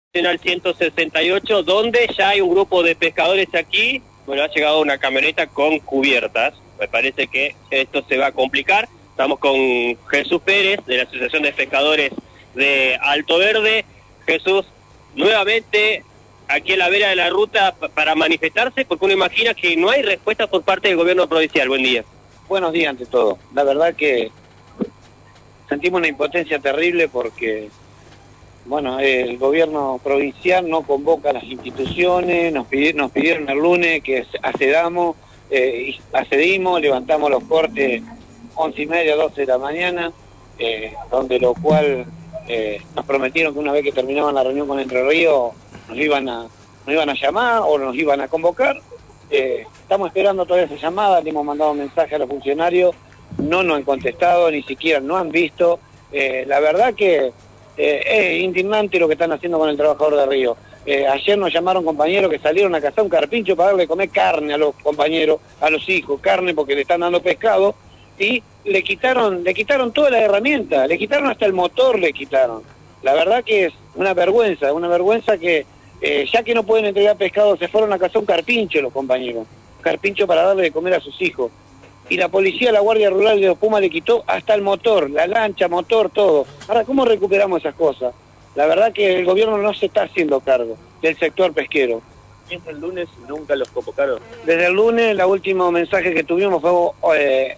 Nacional 168, donde ya hay un grupo de pescadores aquí. Bueno, ha llegado una camioneta con cubiertas. Me parece que esto se va a complicar. Estamos con Jesús Pérez, de la Asociación de Pescadores de Alto Verde. Jesús, nuevamente aquí en la vera de la ruta para manifestarse, porque uno imagina que no hay respuesta por parte del gobierno provincial. Buen día. Buenos días ante todo. La verdad que sentimos una impotencia terrible porque, bueno, el gobierno provincial no convoca a las instituciones, nos pidieron el lunes que accedamos, accedimos, levantamos los cortes 11:30, 12 de la mañana, donde lo cual nos prometieron que una vez que terminaban la reunión con Entre Ríos nos iban a llamar o nos iban a convocar. Estamos esperando todavía esa llamada, le hemos mandado mensaje a los funcionarios, no nos han contestado, ni siquiera no han visto. La verdad que es indignante lo que están haciendo con el trabajador de Río. Ayer nos llamaron compañeros que salieron a cazar un carpincho para darle de comer carne a los compañeros, a los hijos, carne porque le están dando pescado, y le quitaron todas las herramientas, le quitaron hasta el motor, le quitaron. La verdad que es una vergüenza que ya que no pueden entregar pescado, se fueron a cazar un carpincho los compañeros, un carpincho para darle de comer a sus hijos. Y la policía, la Guardia Rural de Dos Pumas le quitó hasta el motor, la lancha, motor, todo. Ahora, ¿cómo recuperamos esas cosas? La verdad que el gobierno no se está haciendo cargo del sector pesquero. Desde el lunes nunca los convocaron. Desde el lunes, el último mensaje que tuvimos fue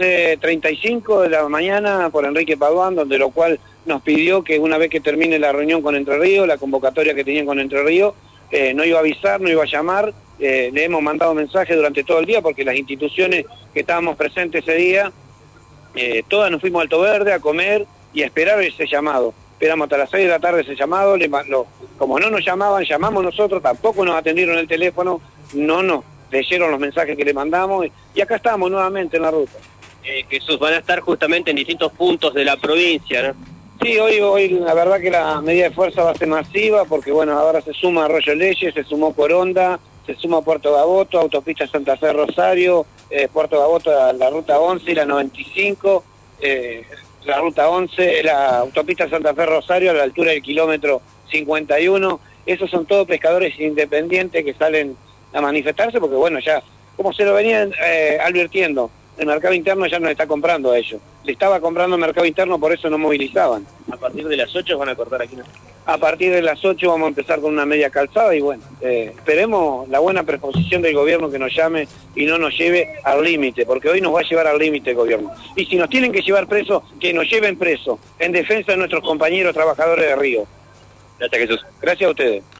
11:35 de la mañana por Enrique Paduán, donde lo cual nos pidió que una vez que termine la reunión con Entre Ríos, la convocatoria que tenían con Entre Ríos, no iba a avisar, no iba a llamar. Le hemos mandado mensajes durante todo el día porque las instituciones que estábamos presentes ese día, todas nos fuimos a Alto Verde a comer y a esperar ese llamado. Esperamos hasta las 6 de la tarde ese llamado, como no nos llamaban, llamamos nosotros, tampoco nos atendieron el teléfono, no nos leyeron los mensajes que le mandamos y acá estamos nuevamente en la ruta. Jesús, van a estar justamente en distintos puntos de la provincia, ¿no? Sí, hoy la verdad que la medida de fuerza va a ser masiva porque bueno, ahora se suma Arroyo Leyes, se sumó Coronda, se suma Puerto Gaboto, Autopista Santa Fe Rosario, Puerto Gaboto la ruta 11 y la 95, la ruta 11, la Autopista Santa Fe Rosario a la altura del kilómetro 51. Esos son todos pescadores independientes que salen a manifestarse porque bueno, ya como se lo venían advirtiendo, el mercado interno ya nos está comprando a ellos. Le estaba comprando el mercado interno, por eso no movilizaban. A partir de las 8 van a cortar aquí, ¿no? A partir de las 8 vamos a empezar con una media calzada y bueno, esperemos la buena predisposición del gobierno que nos llame y no nos lleve al límite, porque hoy nos va a llevar al límite el gobierno. Y si nos tienen que llevar presos, que nos lleven presos, en defensa de nuestros compañeros trabajadores de Río. Gracias, Jesús. Gracias a ustedes.